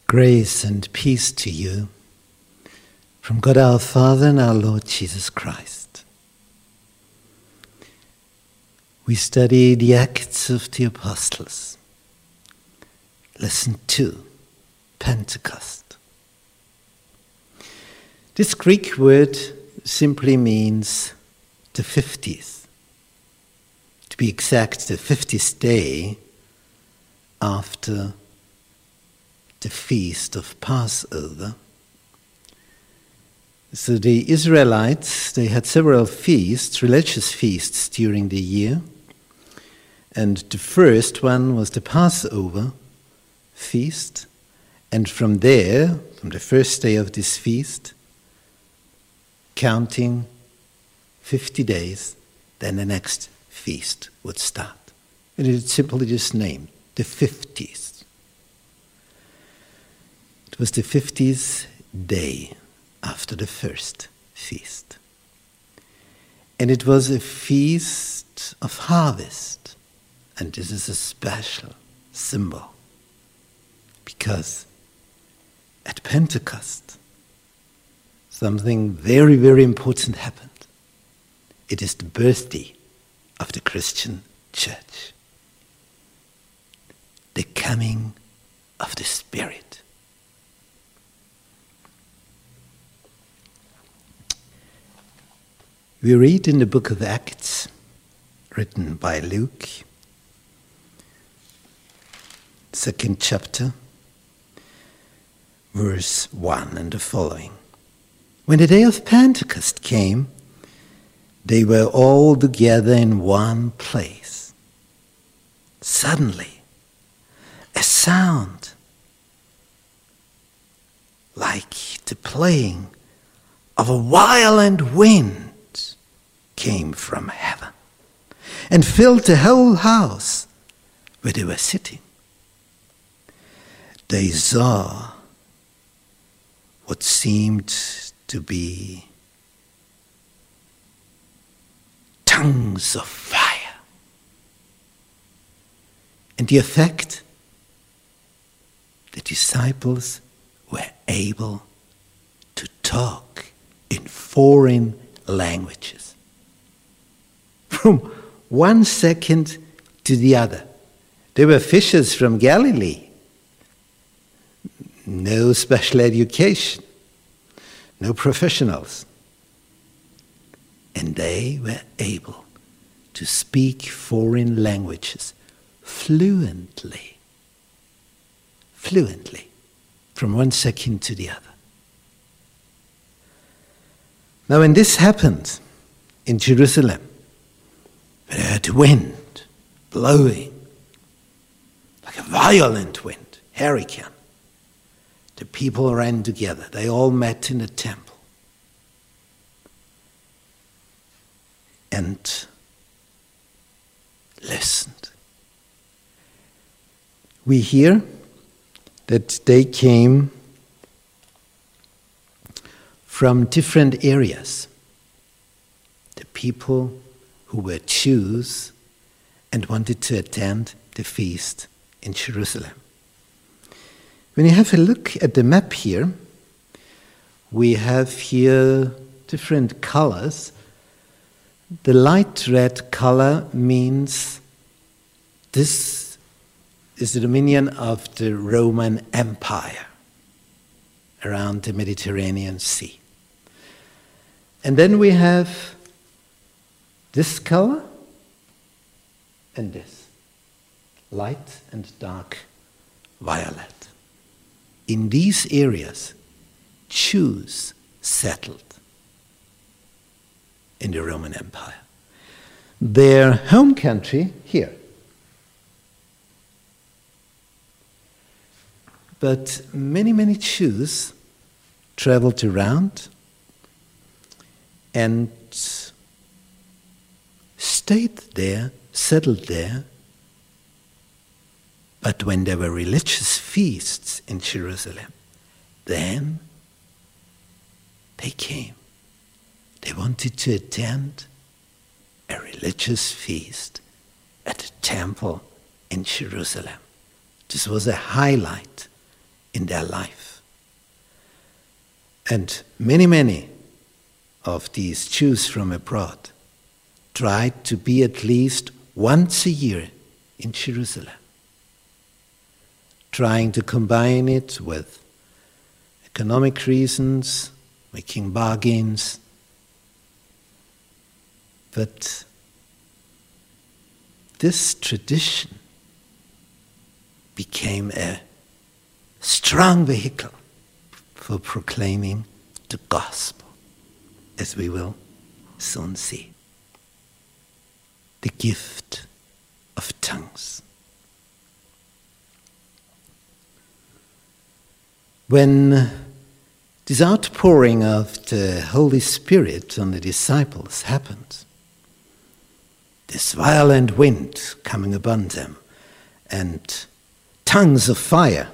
Grace and peace to you from God our Father and our Lord Jesus Christ. We study the Acts of the Apostles. Lesson 2, Pentecost. This Greek word simply means the 50th. To be exact, the 50th day after the feast of Passover. So the Israelites, they had several feasts, religious feasts during the year. And the first one was the Passover feast. And from there, from the first day of this feast, counting 50 days, then the next feast would start. And it is simply just named the 50th. It was the 50th day after the first feast. And it was a feast of harvest. And this is a special symbol. Because at Pentecost, something very, very important happened. It is the birthday of the Christian church. The coming of the Spirit. We read in the book of Acts, written by Luke, 2nd chapter, verse 1 and the following. When the day of Pentecost came, they were all together in one place. Suddenly, a sound like the playing of a violent wind came from heaven and filled the whole house where they were sitting. They saw what seemed to be tongues of fire. And the effect, the disciples were able to talk in foreign languages. From 1 second to the other. They were fishers from Galilee. No special education. No professionals. And they were able to speak foreign languages fluently. Fluently. From 1 second to the other. Now when this happened in Jerusalem, they heard wind blowing like a violent wind, hurricane. The people ran together. They all met in the temple. And listened. We hear that they came from different areas. The people who were Jews and wanted to attend the feast in Jerusalem. When you have a look at the map here, we have here different colors. The light red color means this is the dominion of the Roman Empire around the Mediterranean Sea. And then we have this color and this, light and dark violet. In these areas, Jews settled in the Roman Empire. Their home country here. But many, many Jews traveled around and stayed there, settled there. But when there were religious feasts in Jerusalem, then they came. They wanted to attend a religious feast at the temple in Jerusalem. This was a highlight in their life. And many of these Jews from abroad tried to be at least once a year in Jerusalem, trying to combine it with economic reasons, making bargains. But this tradition became a strong vehicle for proclaiming the gospel, as we will soon see. The gift of tongues. When this outpouring of the Holy Spirit on the disciples happened, this violent wind coming upon them, and tongues of fire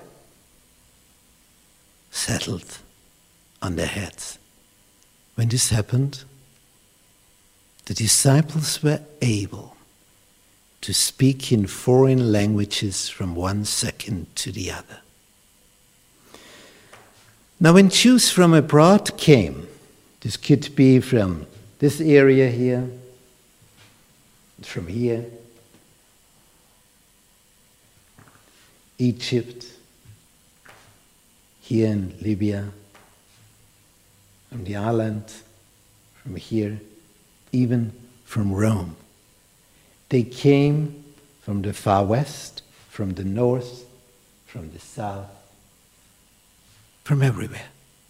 settled on their heads. When this happened, the disciples were able to speak in foreign languages from one second to the other. Now, when Jews from abroad came, this could be from this area here, from here, Egypt, here in Libya, from the island, from here, even from Rome. They came from the far west, from the north, from the south, from everywhere.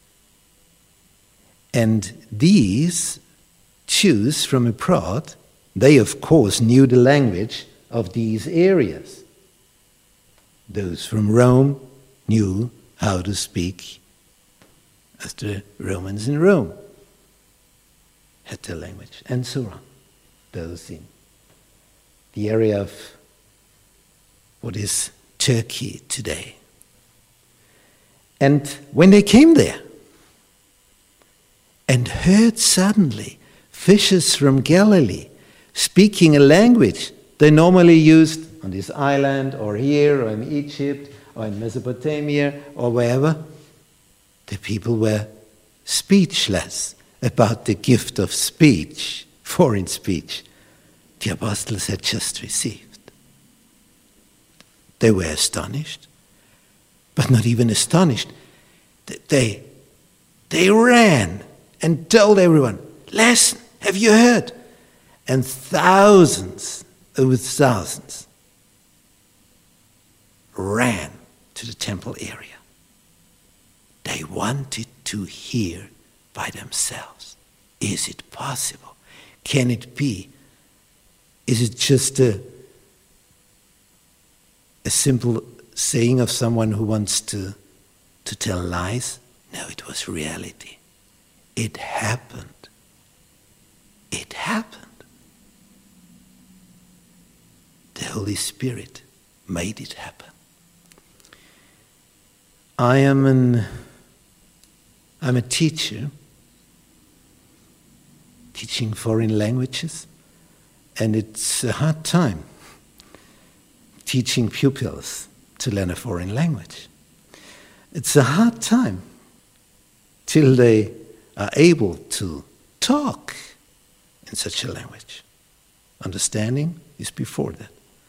And these Jews from abroad, they of course knew the language of these areas. Those from Rome knew how to speak as the Romans in Rome had their language, and so on. Those in the area of what is Turkey today. And when they came there and heard suddenly fishers from Galilee speaking a language they normally used on this island or here or in Egypt or in Mesopotamia or wherever, the people were speechless about the gift of speech, foreign speech, the apostles had just received. They were astonished, but not even astonished. They ran and told everyone, "Listen, have you heard?" And thousands over thousands ran to the temple area. They wanted to hear by themselves. Is it possible? Can it be? Is it just a simple saying of someone who wants to tell lies? No, it was reality. It happened. It happened. The Holy Spirit made it happen. I'm a teacher, teaching foreign languages, and it's a hard time teaching pupils to learn a foreign language. It's a hard time till they are able to talk in such a language. Understanding is before that.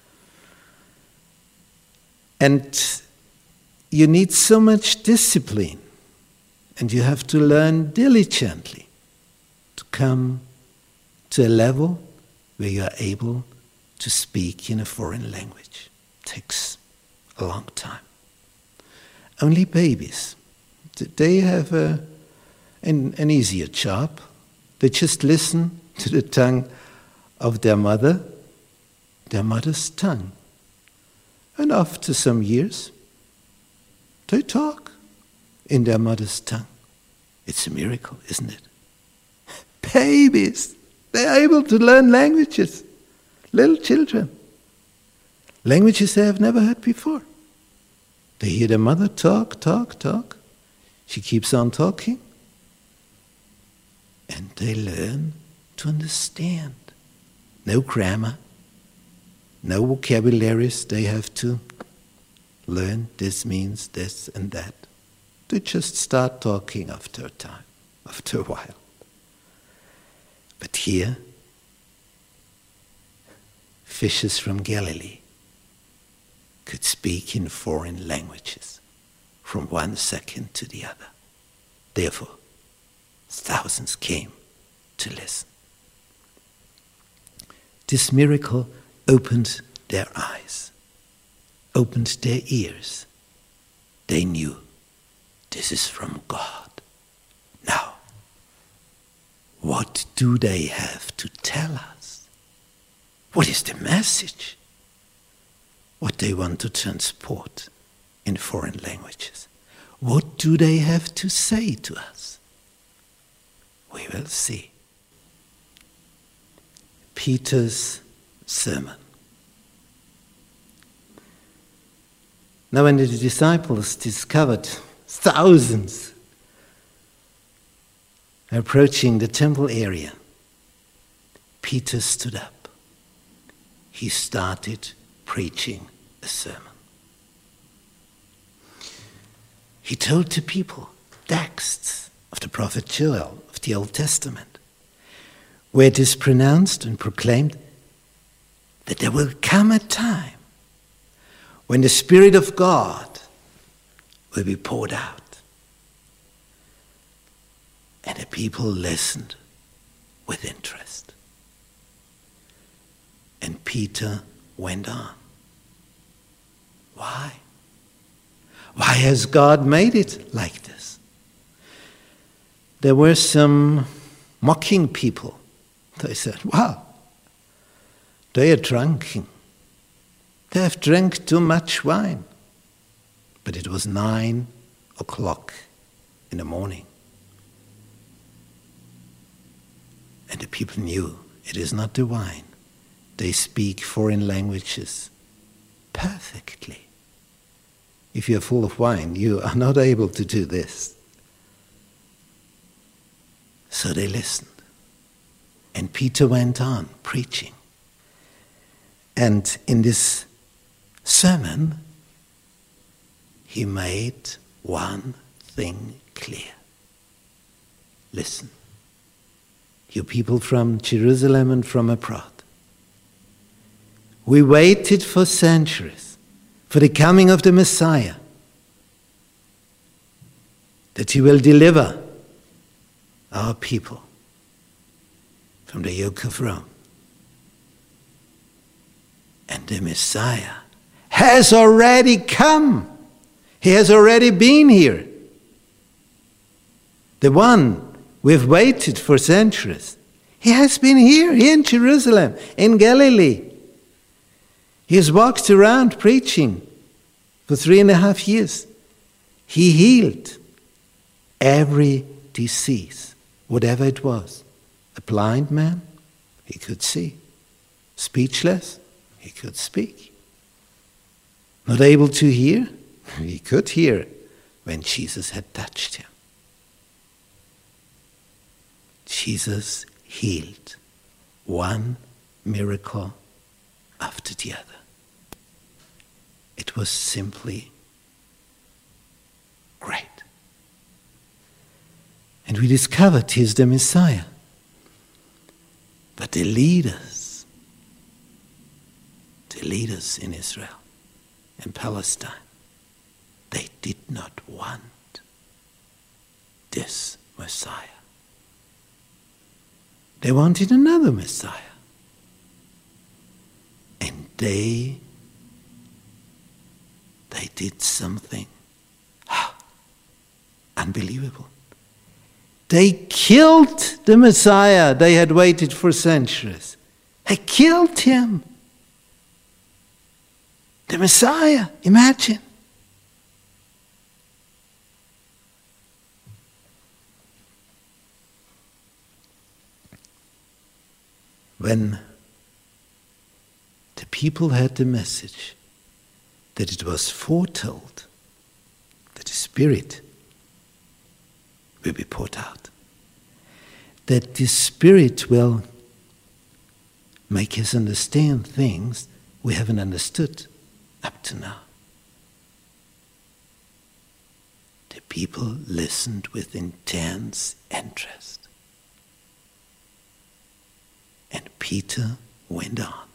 And you need so much discipline, and you have to learn diligently to come to a level where you are able to speak in a foreign language. It takes a long time. Only babies, they have an easier job. They just listen to the tongue of their mother, their mother's tongue. And after some years, they talk in their mother's tongue. It's a miracle, isn't it? Babies, they're able to learn languages. Little children. Languages they have never heard before. They hear their mother talk. She keeps on talking. And they learn to understand. No grammar, no vocabularies they have to learn this means this and that. To just start talking after a time, after a while. But here, fishes from Galilee could speak in foreign languages from one second to the other. Therefore, thousands came to listen. This miracle opened their eyes, opened their ears. They knew this is from God. Now, what do they have to tell us? What is the message? What they want to transport in foreign languages? What do they have to say to us? We will see. Peter's sermon. Now when the disciples discovered thousands approaching the temple area, Peter stood up. He started preaching a sermon. He told the people texts of the prophet Joel of the Old Testament, where it is pronounced and proclaimed that there will come a time when the Spirit of God will be poured out. And the people listened with interest. And Peter went on. Why? Why has God made it like this? There were some mocking people. They said, wow, they are drunken. They have drank too much wine. But it was 9 o'clock in the morning. And the people knew it is not the wine. They speak foreign languages perfectly. If you are full of wine, you are not able to do this. So they listened. And Peter went on preaching. And in this sermon, he made one thing clear. Listen, you people from Jerusalem and from abroad, we waited for centuries for the coming of the Messiah, that he will deliver our people from the yoke of Rome. And the Messiah has already come. He has already been here. The one we've waited for centuries. He has been here in Jerusalem, in Galilee. He has walked around preaching for 3.5 years. He healed every disease, whatever it was. A blind man, he could see. Speechless, he could speak. Not able to hear, he could hear when Jesus had touched him. Jesus healed one miracle after the other. It was simply great. And we discovered he is the Messiah. But the leaders in Israel and Palestine, they did not want this Messiah. They wanted another Messiah. And they did something unbelievable. They killed the Messiah they had waited for centuries. They killed him. The Messiah, imagine. When the people heard the message that it was foretold that the Spirit will be poured out, that the Spirit will make us understand things we haven't understood up to now. people listened with intense interest. And Peter went on.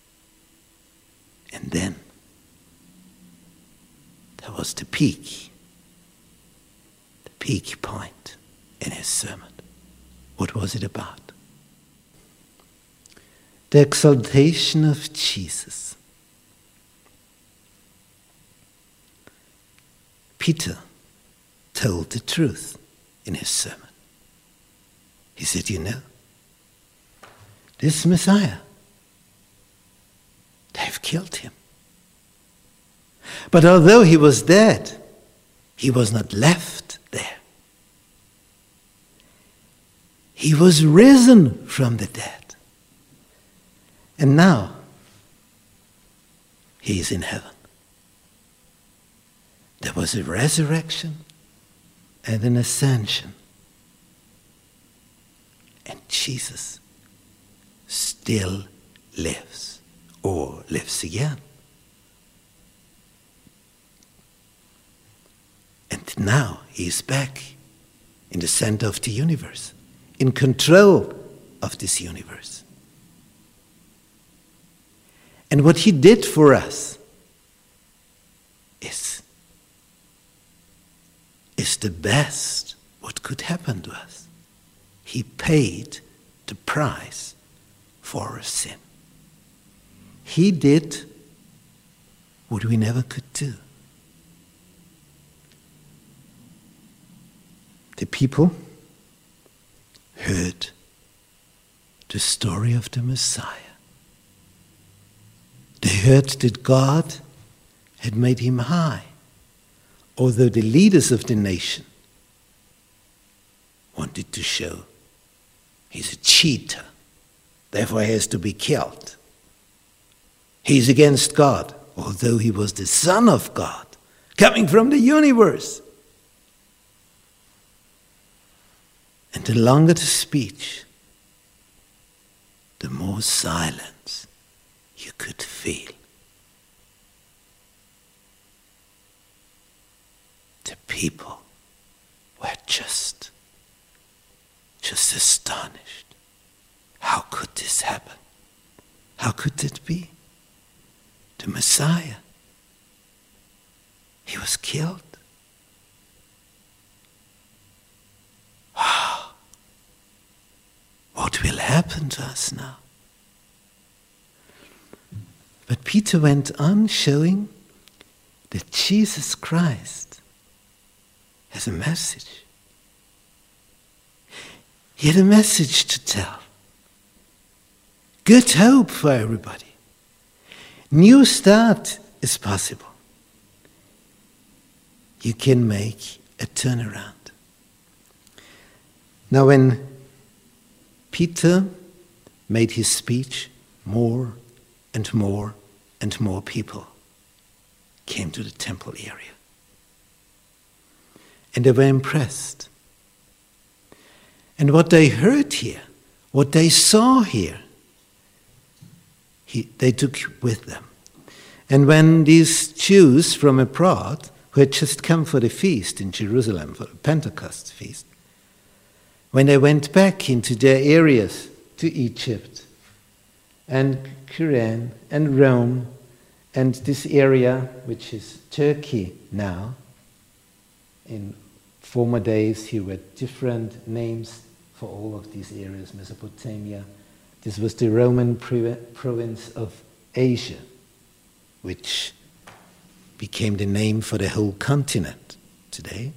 And then there was the peak point in his sermon. What was it about? The exaltation of Jesus. Peter told the truth in his sermon. He said, this Messiah, they've killed him. But although he was dead, he was not left there. He was risen from the dead. And now, he is in heaven. There was a resurrection and an ascension. And Jesus still lives, or lives again. And now he is back in the center of the universe, in control of this universe. And what he did for us is the best what could happen to us. He paid the price for our sin. He did what we never could do. The people heard the story of the Messiah. They heard that God had made him high, although the leaders of the nation wanted to show he's a cheater, therefore he has to be killed. He's against God, although he was the Son of God, coming from the universe. And the longer the speech, the more silence you could feel. The people were just astonished. How could this happen? How could it be? The Messiah, he was killed. What will happen to us now? But Peter went on showing that Jesus Christ has a message. He had a message to tell. Good hope for everybody. New start is possible. You can make a turnaround. Now when Peter made his speech, more and more and more people came to the temple area. And they were impressed. And what they heard here, what they saw here, they took with them. And when these Jews from abroad, who had just come for the feast in Jerusalem, for the Pentecost feast, when they went back into their areas to Egypt and Cyrene and Rome and this area, which is Turkey now, in former days here were different names for all of these areas, Mesopotamia. This was the Roman province of Asia, which became the name for the whole continent today.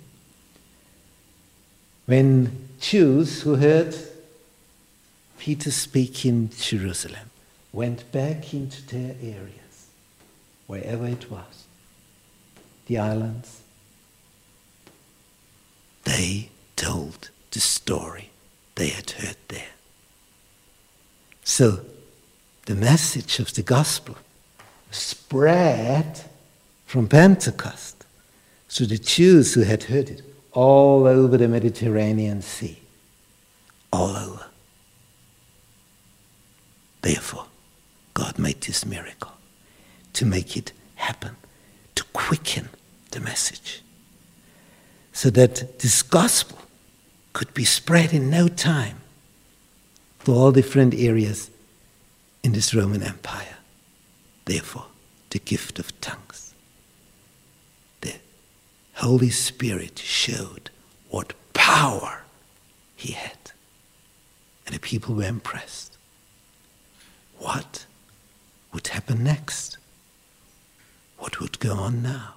When Jews who heard Peter speak in Jerusalem went back into their areas, wherever it was, the islands, they told the story they had heard there. So the message of the gospel spread from Pentecost to the Jews who had heard it all over the Mediterranean Sea, all over. Therefore, God made this miracle to make it happen, to quicken the message. so that this gospel could be spread in no time to all different areas in this Roman Empire. Therefore, the gift of tongues. The Holy Spirit showed what power he had. And the people were impressed. What would happen next? What would go on now?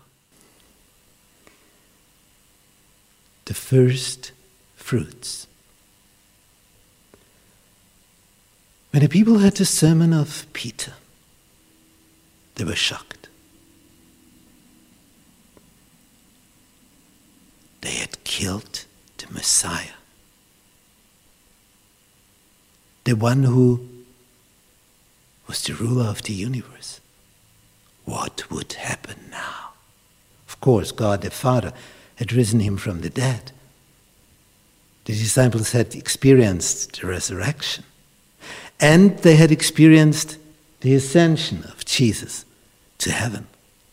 The first fruits. When the people heard the sermon of Peter, they were shocked. They had killed the Messiah, the one who was the ruler of the universe. What would happen now? Of course, God the Father had risen him from the dead. The disciples had experienced the resurrection. And they had experienced the ascension of Jesus to heaven.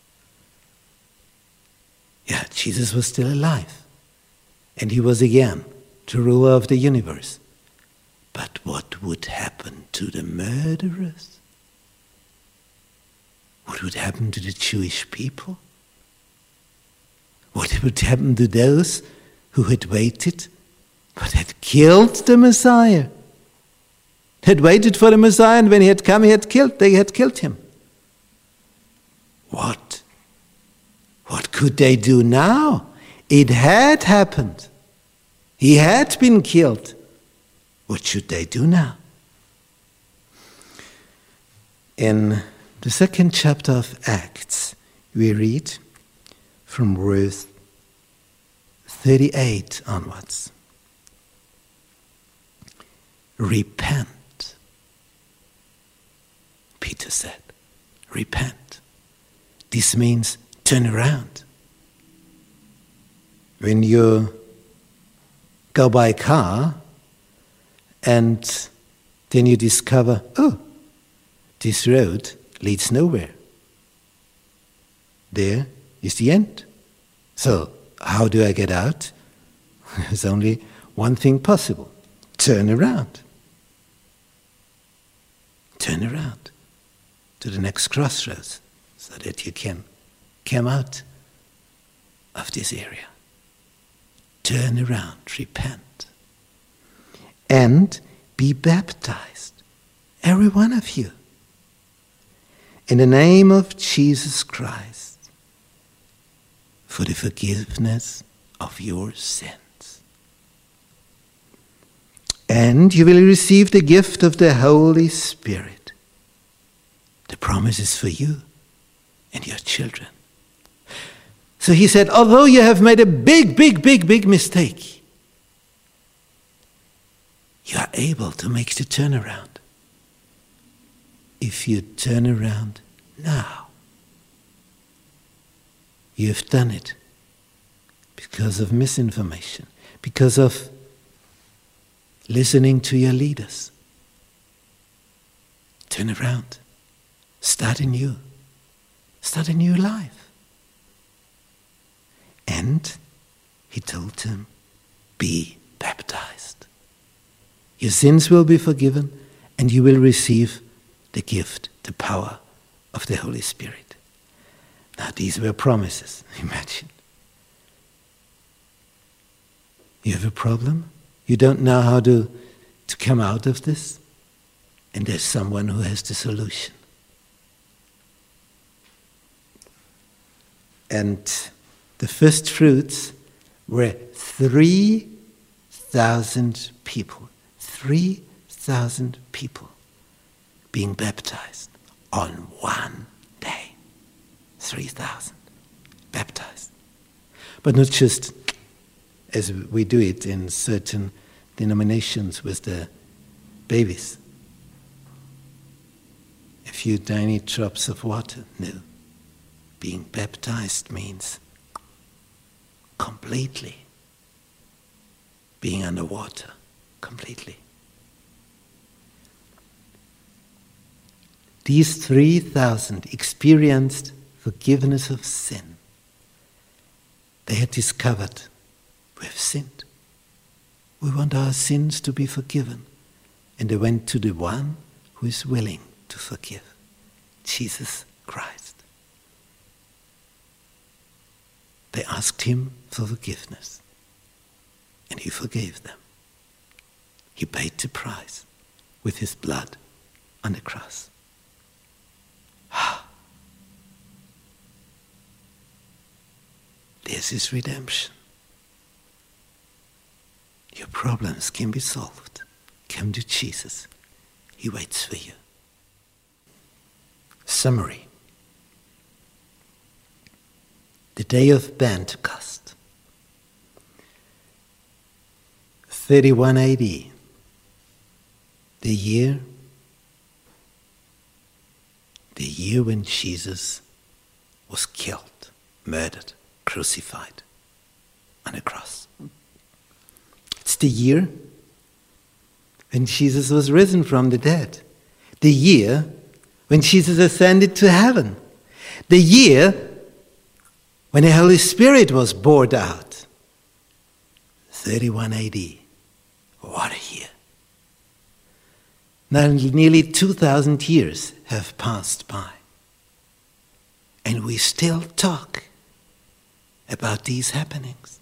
Yeah, Jesus was still alive. And he was again the ruler of the universe. But what would happen to the murderers? What would happen to the Jewish people? What would happen to those who had waited but had killed the Messiah? Had waited for the Messiah, and when he had come, they had killed him. What could they do now? It had happened. He had been killed. What should they do now? In the second chapter of Acts, we read from verse 38 onwards. Repent. Peter said, repent. This means turn around. When you go by car and then you discover, oh, this road leads nowhere. There is the end. So, how do I get out? There's only one thing possible. Turn around. Turn around to the next crossroads so that you can come out of this area. Turn around, repent, and be baptized, every one of you, in the name of Jesus Christ, for the forgiveness of your sins. And you will receive the gift of the Holy Spirit. The promise is for you and your children. So he said, although you have made a big mistake, you are able to make the turnaround. If you turn around now, you have done it because of misinformation, because of listening to your leaders. Turn around. Start anew. Start a new life. And he told him, be baptized. Your sins will be forgiven and you will receive the gift, the power of the Holy Spirit. Now these were promises, imagine. You have a problem? You don't know how to come out of this? And there's someone who has the solution. And the first fruits were 3,000 people. 3,000 people being baptized on one day. 3,000 baptized. But not just as we do it in certain denominations with the babies. A few tiny drops of water. No. Being baptized means completely being underwater, completely. These 3,000 experienced forgiveness of sin. They had discovered We have sinned. We want our sins to be forgiven. And they went to the one who is willing to forgive, Jesus Christ. They asked him for forgiveness, and he forgave them. He paid the price with his blood on the cross. This is redemption. Your problems can be solved. Come to Jesus. He waits for you. Summary. The day of Pentecost. 31 AD. The year when Jesus was killed, murdered, crucified on a cross. It's the year when Jesus was risen from the dead. The year when Jesus ascended to heaven. The year when the Holy Spirit was poured out. 31 AD. What a year. Now nearly 2,000 years have passed by. And we still talk about these happenings.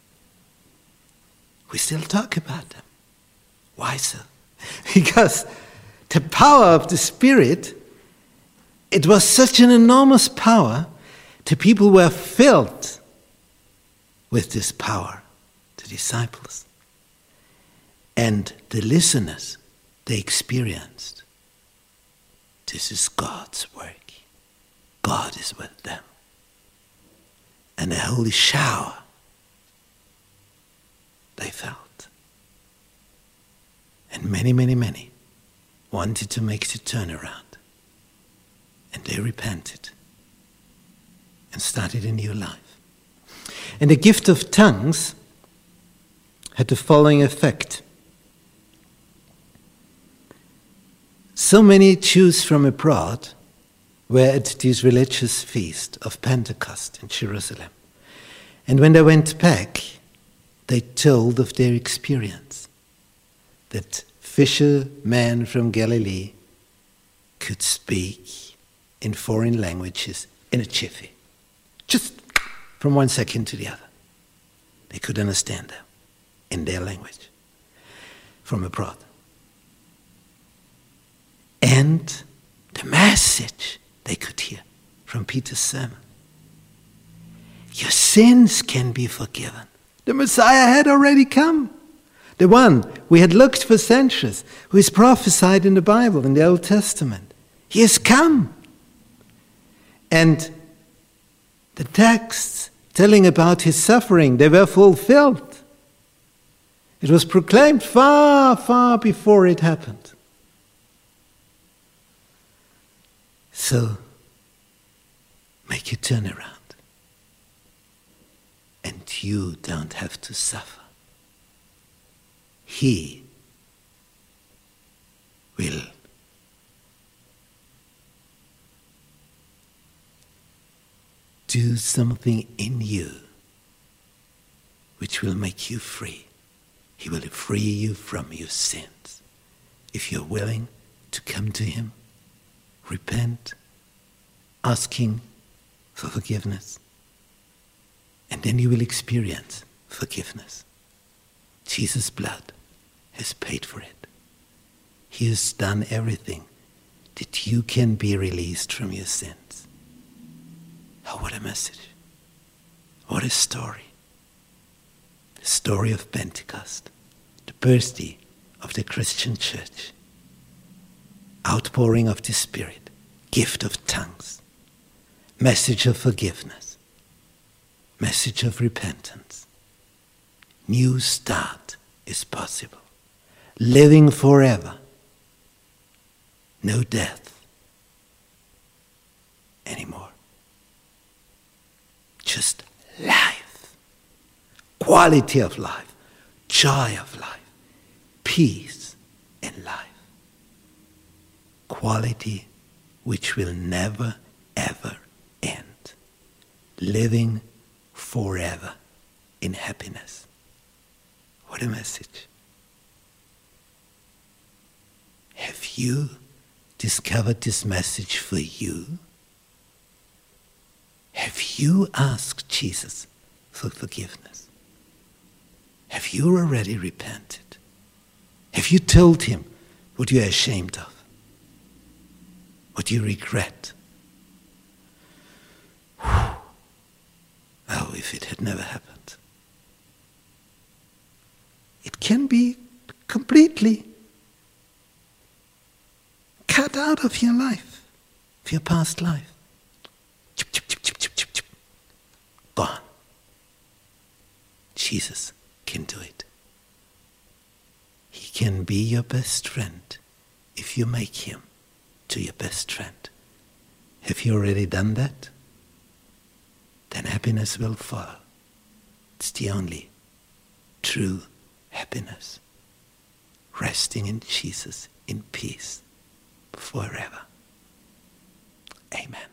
We still talk about them. Why so? Because the power of the Spirit, it was such an enormous power, the people were filled with this power, the disciples. And the listeners, they experienced, this is God's work. God is with them. And a holy shower they felt. And many, many, many wanted to make the turnaround. And they repented and started a new life. And the gift of tongues had the following effect. So many Jews from abroad were at this religious feast of Pentecost in Jerusalem. And when they went back, they told of their experience, that fishermen from Galilee could speak in foreign languages in a jiffy, just from one second to the other. They could understand them in their language from abroad. And the message they could hear from Peter's sermon. Your sins can be forgiven. The Messiah had already come. The one we had looked for centuries, who is prophesied in the Bible, in the Old Testament. He has come. And the texts telling about his suffering, they were fulfilled. It was proclaimed far, far before it happened. So, make a turnaround. And you don't have to suffer. He will do something in you which will make you free. He will free you from your sins. If you're willing to come to him, repent, asking for forgiveness, and then you will experience forgiveness. Jesus' blood has paid for it. He has done everything that you can be released from your sins. Oh, what a message. What a story. The story of Pentecost, the birthday of the Christian church. Outpouring of the Spirit, gift of tongues, message of forgiveness, message of repentance. New start is possible. Living forever. No death anymore. Just life. Quality of life. Joy of life. Peace in life. Quality which will never, ever end. Living forever in happiness. What a message. Have you discovered this message for you? Have you asked Jesus for forgiveness? Have you already repented? Have you told him what you are ashamed of? What you regret? Whew. Oh, if it had never happened. It can be completely cut out of your life, of your past life. Chip, chip, chip, chip, chip, chip, chip. Gone. Jesus can do it. He can be your best friend if you make him to your best friend. Have you already done that? Then happiness will follow. It's the only true happiness. Resting in Jesus in peace forever. Amen.